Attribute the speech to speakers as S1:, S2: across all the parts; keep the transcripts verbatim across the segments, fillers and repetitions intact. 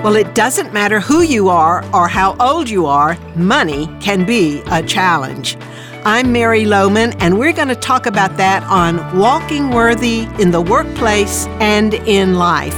S1: Well, it doesn't matter who you are or how old you are, money can be a challenge. I'm Mary Lohman, and we're going to talk about that on Walking Worthy in the Workplace and in Life.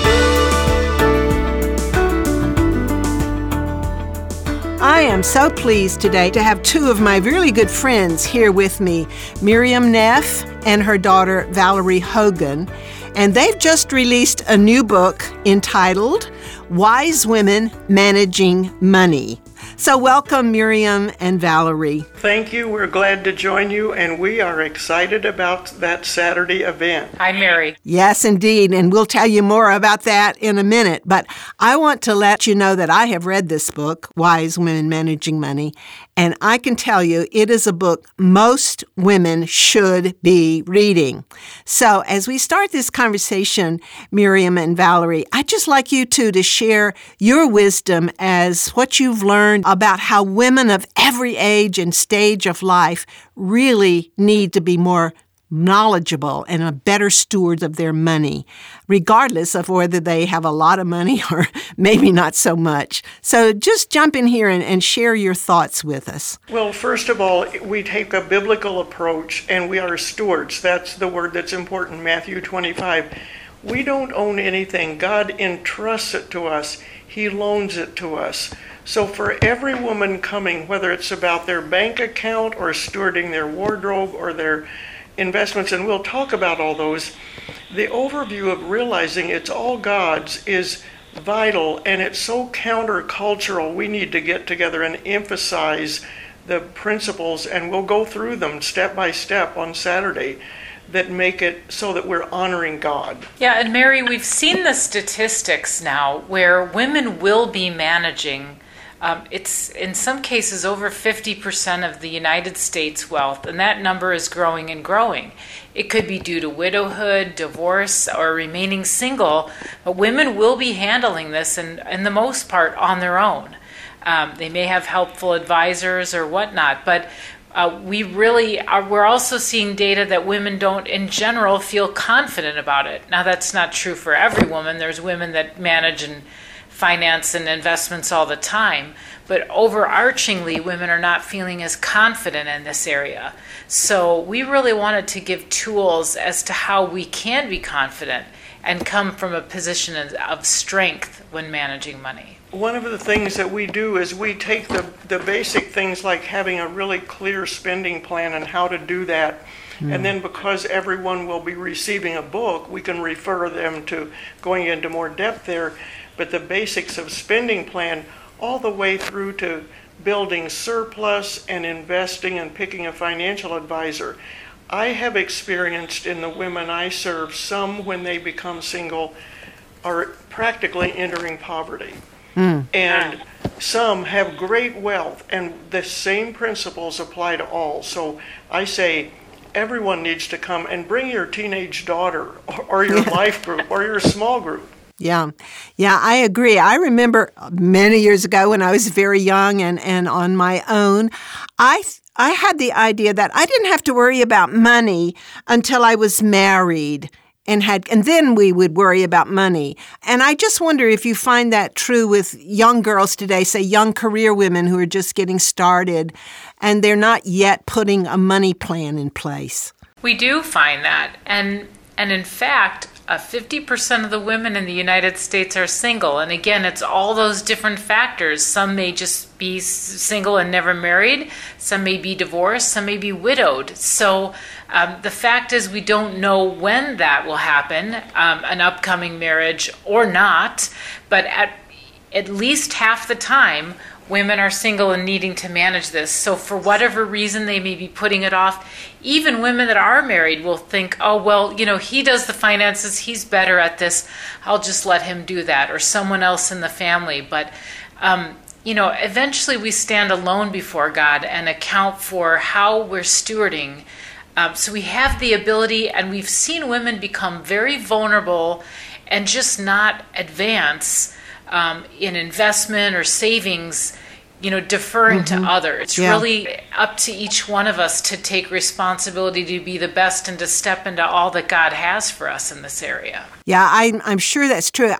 S1: I am so pleased today to have two of my really good friends here with me, Miriam Neff and her daughter Valerie Hogan. And they've just released a new book entitled Wise Women Managing Money. So welcome, Miriam and Valerie.
S2: Thank you. We're glad to join you, and we are excited about that Saturday event.
S3: Hi, Mary.
S1: Yes, indeed, and we'll tell you more about that in a minute. But I want to let you know that I have read this book, Wise Women Managing Money, and I can tell you it is a book most women should be reading. So as we start this conversation, Miriam and Valerie, I'd just like you two to share your wisdom as what you've learned about how women of every age and stage of life really need to be more knowledgeable and a better stewards of their money, regardless of whether they have a lot of money or maybe not so much. So just jump in here and, and share your thoughts with us.
S2: Well, first of all, we take a biblical approach, and we are stewards. That's the word that's important, Matthew twenty-five. We don't own anything. God entrusts it to us. He loans it to us. So for every woman coming, whether it's about their bank account or stewarding their wardrobe or their investments, and we'll talk about all those, the overview of realizing it's all God's is vital, and it's so countercultural. We need to get together and emphasize the principles, and we'll go through them step by step on Saturday, that make it so that we're honoring God.
S3: Yeah, and Mary, we've seen the statistics now where women will be managing. Um, it's in some cases over fifty percent of the United States wealth, and that number is growing and growing. It could be due to widowhood, divorce, or remaining single, but women will be handling this, and in the most part, on their own. Um, they may have helpful advisors or whatnot, but Uh, we really are, we're also seeing data that women don't in general feel confident about it. Now that's not true for every woman. There's women that manage and finance and investments all the time, but overarchingly women are not feeling as confident in this area. So we really wanted to give tools as to how we can be confident and come from a position of strength when managing money.
S2: One of the things that we do is we take the, the basic things like having a really clear spending plan and how to do that. Mm. And then because everyone will be receiving a book, we can refer them to going into more depth there. But the basics of spending plan all the way through to building surplus and investing and picking a financial advisor. I have experienced in the women I serve, some when they become single are practically entering poverty. Mm. And some have great wealth, and the same principles apply to all. So I say everyone needs to come and bring your teenage daughter or, or your life group or your small group.
S1: Yeah, yeah, I agree. I remember many years ago when I was very young and, and on my own, I I had the idea that I didn't have to worry about money until I was married. And had, and then we would worry about money. And I just wonder if you find that true with young girls today, say young career women who are just getting started, and they're not yet putting a money plan in place.
S3: We do find that. And and in fact, uh, fifty percent of the women in the United States are single. And again, it's all those different factors. Some may just be single and never married. Some may be divorced. Some may be widowed. So um, the fact is we don't know when that will happen, um, an upcoming marriage or not. But at at least half the time, women are single and needing to manage this. So for whatever reason they may be putting it off, even women that are married will think, oh, well, you know, he does the finances, he's better at this, I'll just let him do that, or someone else in the family. But, um, you know, eventually we stand alone before God and account for how we're stewarding. Um, so we have the ability, and we've seen women become very vulnerable and just not advance um, in investment or savings, you know, deferring mm-hmm. to others. It's yeah. really up to each one of us to take responsibility to be the best and to step into all that God has for us in this area.
S1: Yeah, I'm, I'm sure that's true. I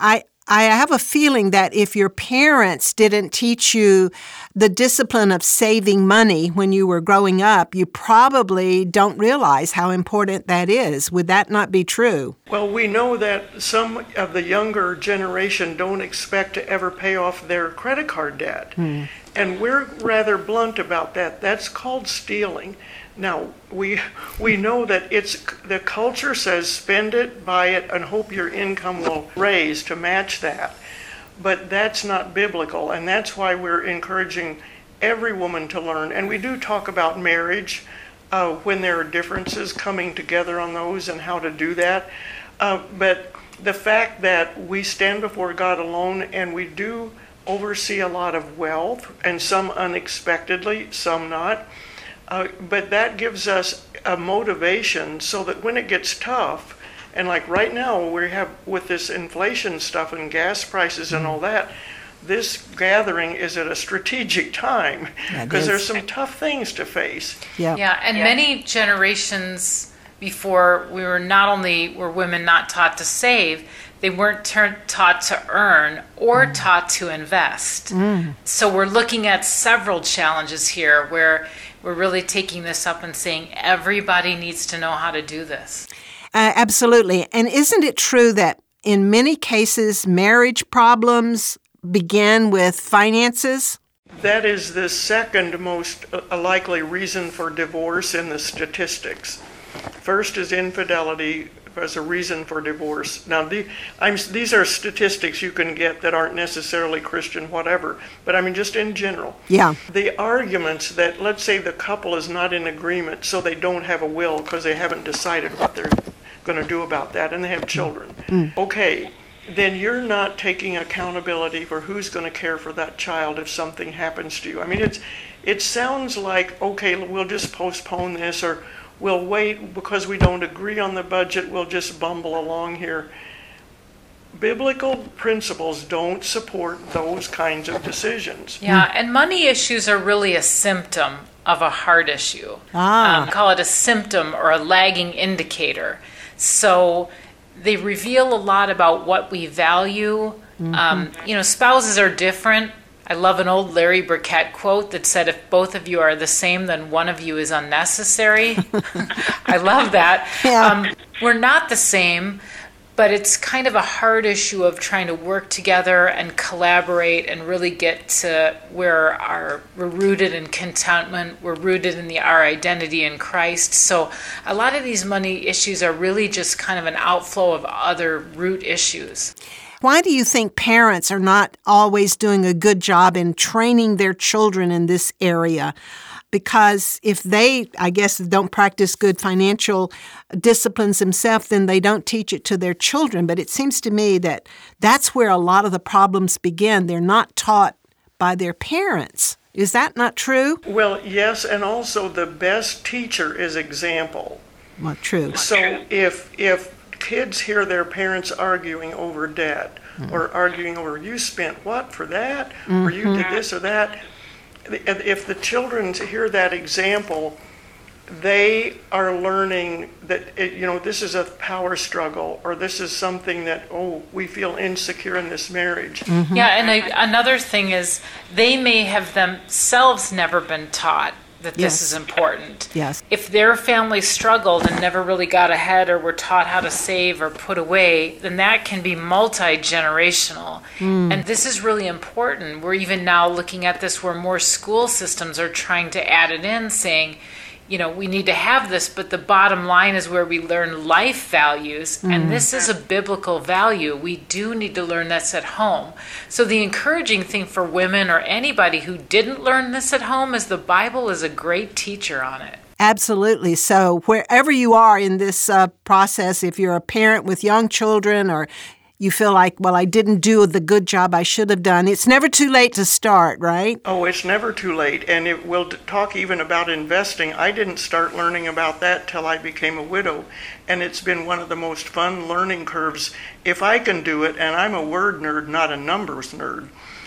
S1: I have a feeling that if your parents didn't teach you the discipline of saving money when you were growing up, you probably don't realize how important that is. Would that not be true?
S2: Well, we know that some of the younger generation don't expect to ever pay off their credit card debt. Hmm. And we're rather blunt about that. That's called stealing. Now, we we know that it's the culture says spend it, buy it, and hope your income will raise to match that. But that's not biblical, and that's why we're encouraging every woman to learn. And we do talk about marriage uh, when there are differences, coming together on those and how to do that. Uh, but the fact that we stand before God alone and we do oversee a lot of wealth, and some unexpectedly, some not. Uh, but that gives us a motivation so that when it gets tough, and like right now we have with this inflation stuff and gas prices and all that, this gathering is at a strategic time because there's some tough things to face.
S3: Yeah, yeah, and yeah. Many generations before, we were not only were women not taught to save, they weren't ter- taught to earn or mm. taught to invest. Mm. So we're looking at several challenges here where we're really taking this up and saying everybody needs to know how to do this.
S1: Uh, absolutely. And isn't it true that in many cases marriage problems begin with finances?
S2: That is the second most uh, likely reason for divorce in the statistics. First is infidelity as a reason for divorce. Now, the, I'm, these are statistics you can get that aren't necessarily Christian, whatever, but I mean just in general.
S1: Yeah.
S2: The arguments that, let's say the couple is not in agreement, so they don't have a will because they haven't decided what they're going to do about that, and they have children. Mm. Okay, then you're not taking accountability for who's going to care for that child if something happens to you. I mean, it's it sounds like, okay, we'll just postpone this, or we'll wait because we don't agree on the budget, we'll just bumble along here. Biblical principles don't support those kinds of decisions.
S3: Yeah, and money issues are really a symptom of a heart issue. Ah. Um, call it a symptom or a lagging indicator. So they reveal a lot about what we value. Mm-hmm. Um, you know, spouses are different. I love an old Larry Burkett quote that said, if both of you are the same, then one of you is unnecessary. I love that. Yeah. Um, we're not the same, but it's kind of a hard issue of trying to work together and collaborate and really get to where our, we're rooted in contentment, we're rooted in the, our identity in Christ. So a lot of these money issues are really just kind of an outflow of other root issues.
S1: Why do you think parents are not always doing a good job in training their children in this area? Because if they, I guess, don't practice good financial disciplines themselves, then they don't teach it to their children. But it seems to me that that's where a lot of the problems begin. They're not taught by their parents. Is that not true?
S2: Well, yes, and also the best teacher is example.
S1: Well, true.
S2: So if if kids hear their parents arguing over debt, mm. or arguing over, you spent what for that, mm-hmm. or you did this or that, if the children hear that example, they are learning that, it, you know, this is a power struggle, or this is something that, oh, we feel insecure in this marriage.
S3: Mm-hmm. Yeah, and a, another thing is they may have themselves never been taught that this yes. is important.
S1: Yes.
S3: If their family struggled and never really got ahead or were taught how to save or put away, then that can be multi-generational. Mm. And this is really important. We're even now looking at this where more school systems are trying to add it in, saying, you know, we need to have this, but the bottom line is where we learn life values, mm-hmm. and this is a biblical value. We do need to learn this at home. So the encouraging thing for women or anybody who didn't learn this at home is the Bible is a great teacher on it.
S1: Absolutely. So wherever you are in this uh, process, if you're a parent with young children or you feel like, well, I didn't do the good job I should have done, it's never too late to start, right?
S2: Oh, it's never too late. And it, we'll talk even about investing. I didn't start learning about that till I became a widow. And it's been one of the most fun learning curves. If I can do it, and I'm a word nerd, not a numbers nerd,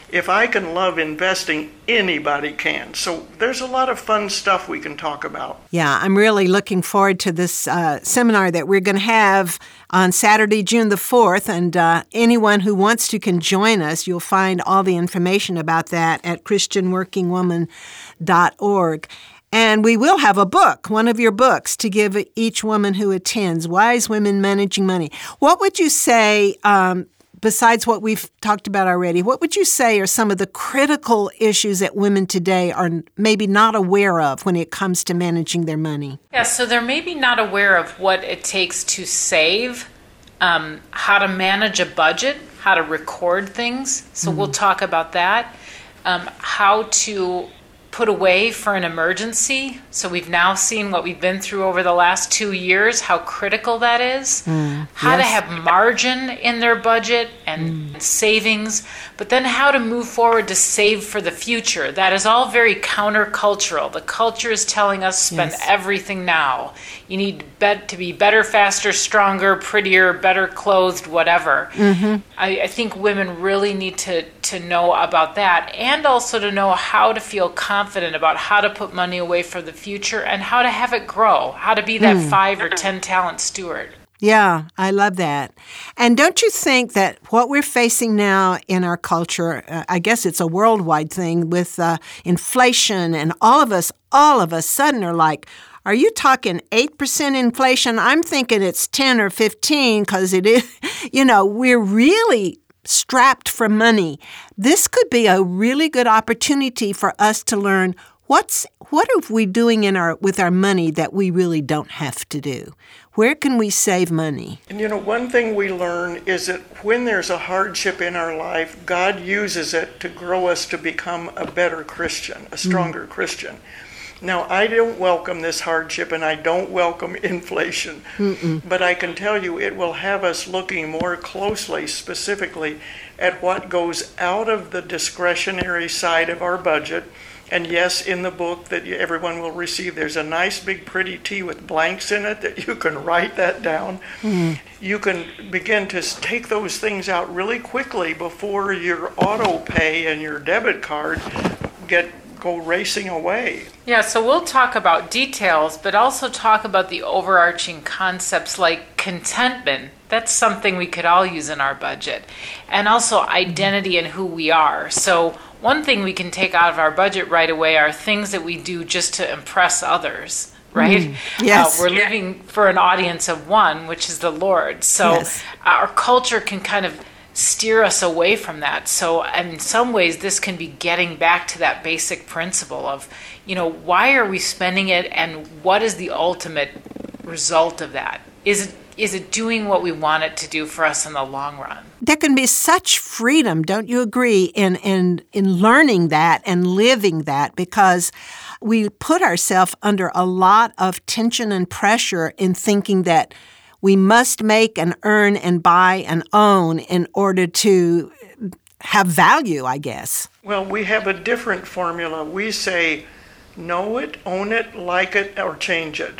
S2: if I can love investing, anybody can. So there's a lot of fun stuff we can talk about.
S1: Yeah, I'm really looking forward to this uh, seminar that we're going to have on Saturday, June the fourth, and uh, anyone who wants to can join us. You'll find all the information about that at christian working woman dot org. And we will have a book, one of your books, to give each woman who attends, Wise Women Managing Money. What would you say, um, besides what we've talked about already, what would you say are some of the critical issues that women today are maybe not aware of when it comes to managing their money?
S3: Yeah, so they're maybe not aware of what it takes to save, um, how to manage a budget, how to record things. So mm-hmm. we'll talk about that. Um, how to put away for an emergency. So we've now seen what we've been through over the last two years, how critical that is. Mm, how yes. to have margin in their budget and mm. savings, but then how to move forward to save for the future. That is all very countercultural. The culture is telling us spend yes. everything now. You need to be better, faster, stronger, prettier, better clothed, whatever. Mm-hmm. I, I think women really need to, to know about that, and also to know how to feel confident about how to put money away for the future and how to have it grow, how to be that mm. five or ten talent steward.
S1: Yeah, I love that. And don't you think that what we're facing now in our culture, uh, I guess it's a worldwide thing with uh, inflation, and all of us, all of a sudden are like, are you talking eight percent inflation? I'm thinking it's ten or fifteen because it is, you know, we're really strapped for money. This could be a really good opportunity for us to learn what's what are we doing in our with our money that we really don't have to do. Where can we save money?
S2: And you know, one thing we learn is that when there's a hardship in our life, God uses it to grow us to become a better Christian, a stronger mm. Christian. Now, I don't welcome this hardship, and I don't welcome inflation, Mm-mm. but I can tell you it will have us looking more closely, specifically, at what goes out of the discretionary side of our budget. And yes, in the book that everyone will receive, there's a nice big pretty T with blanks in it that you can write that down. Mm. You can begin to take those things out really quickly before your auto pay and your debit card get go racing away.
S3: Yeah, so we'll talk about details, but also talk about the overarching concepts like contentment. That's something we could all use in our budget. And also identity and who we are. So one thing we can take out of our budget right away are things that we do just to impress others, right? Mm,
S1: yes.
S3: Uh, we're living for an audience of one, which is the Lord. So yes. our culture can kind of steer us away from that. So in some ways, this can be getting back to that basic principle of, you know, why are we spending it and what is the ultimate result of that? Is it is it doing what we want it to do for us in the long run?
S1: There can be such freedom, don't you agree, in in, in learning that and living that, because we put ourselves under a lot of tension and pressure in thinking that we must make and earn and buy and own in order to have value, I guess.
S2: Well, we have a different formula. We say, know it, own it, like it, or change it.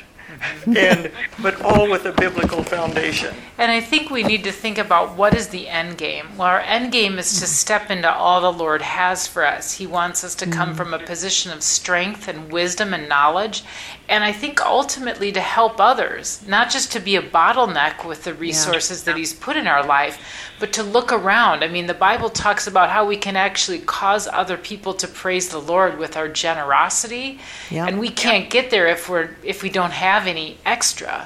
S2: and but all with a biblical foundation.
S3: And I think we need to think about what is the end game. Well, our end game is to step into all the Lord has for us. He wants us to come from a position of strength and wisdom and knowledge, and I think ultimately to help others, not just to be a bottleneck with the resources yeah. that He's put in our life, but to look around. I mean, the Bible talks about how we can actually cause other people to praise the Lord with our generosity, yeah. and we can't get there if we're if we don't have any extra.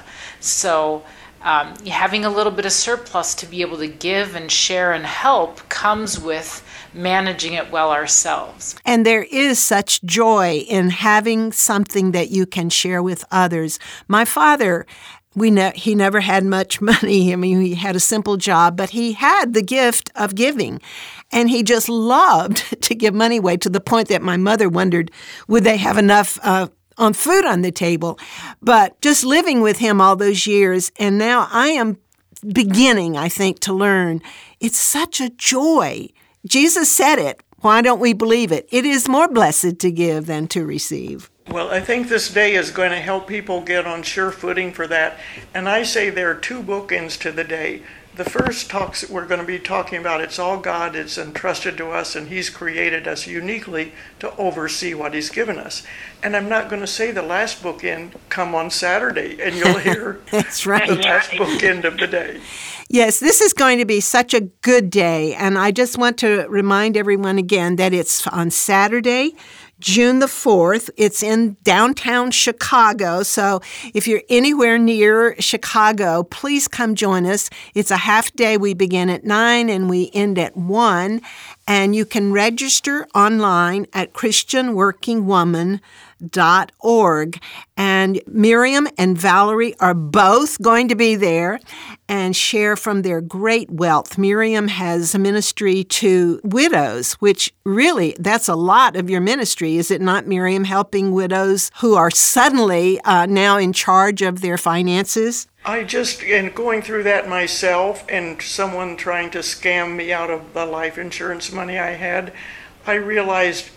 S3: So um, having a little bit of surplus to be able to give and share and help comes with managing it well ourselves.
S1: And there is such joy in having something that you can share with others. My father, we ne- he never had much money. I mean, he had a simple job, but he had the gift of giving. And he just loved to give money away, to the point that my mother wondered, would they have enough uh, on food on the table? But just living with him all those years, and now I am beginning, I think, to learn, it's such a joy. Jesus said it. Why don't we believe it? It is more blessed to give than to receive.
S2: Well, I think this day is going to help people get on sure footing for that. And I say there are two bookends to the day. The first talks that we're going to be talking about, it's all God, it's entrusted to us, and He's created us uniquely to oversee what He's given us. And I'm not going to say the last bookend, come on Saturday, and you'll hear
S1: That's right.
S2: the last bookend of the day.
S1: Yes, this is going to be such a good day, and I just want to remind everyone again that it's on Saturday, June the fourth. It's in downtown Chicago, so if you're anywhere near Chicago, please come join us. It's a half day. We begin at nine and we end at one, and you can register online at Christian Working Woman dot org. And Miriam and Valerie are both going to be there and share from their great wealth. Miriam has a ministry to widows, which really, that's a lot of your ministry, is it not, Miriam, helping widows who are suddenly uh, now in charge of their finances?
S2: I just, in going through that myself and someone trying to scam me out of the life insurance money I had, I realized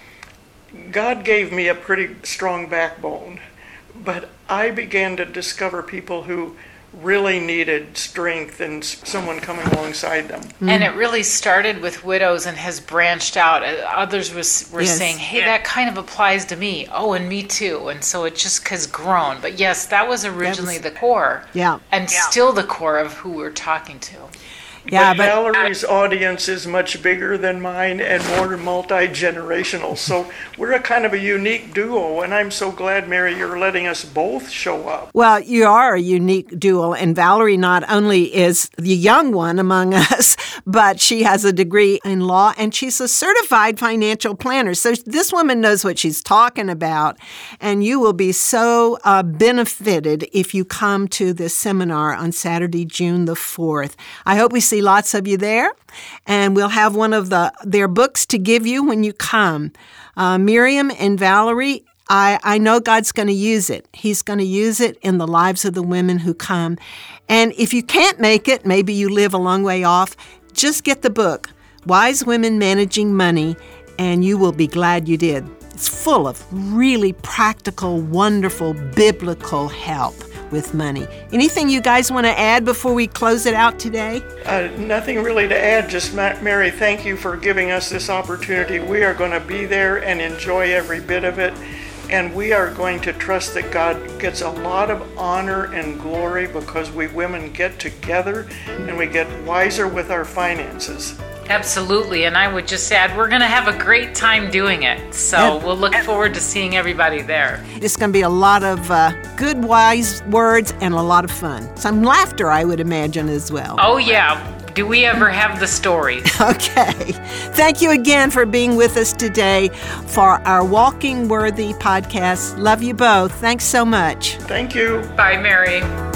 S2: God gave me a pretty strong backbone, but I began to discover people who really needed strength and someone coming alongside them.
S3: And it really started with widows and has branched out. Others was, were
S1: yes.
S3: saying, hey, that kind of applies to me. Oh, and me too. And so it just has grown. But yes, that was originally that was, the core.
S1: Yeah.
S3: And yeah. still the core of who we're talking to.
S1: Yeah,
S2: but,
S1: but
S2: Valerie's audience is much bigger than mine and more multi-generational. So we're a kind of a unique duo, and I'm so glad, Mary, you're letting us both show up.
S1: Well, you are a unique duo, and Valerie not only is the young one among us, but she has a degree in law, and she's a certified financial planner. So this woman knows what she's talking about, and you will be so uh, benefited if you come to this seminar on Saturday, June the fourth. I hope we see lots of you there, and we'll have one of the their books to give you when you come. Uh, Miriam and Valerie, I, I know God's going to use it. He's going to use it in the lives of the women who come. And if you can't make it, maybe you live a long way off, just get the book, Wise Women Managing Money, and you will be glad you did. It's full of really practical, wonderful, biblical help with money. Anything you guys want to add before we close it out today?
S2: Uh, nothing really to add, just Mary, thank you for giving us this opportunity. We are going to be there and enjoy every bit of it, and we are going to trust that God gets a lot of honor and glory because we women get together and we get wiser with our finances.
S3: Absolutely, and I would just add, we're going to have a great time doing it. So
S1: and,
S3: we'll look forward to seeing everybody there.
S1: It's going to be a lot of uh, good, wise words and a lot of fun. Some laughter, I would imagine, as well.
S3: Oh, yeah. Do we ever have the stories?
S1: Okay. Thank you again for being with us today for our Walking Worthy podcast. Love you both. Thanks so much.
S2: Thank you.
S3: Bye, Mary.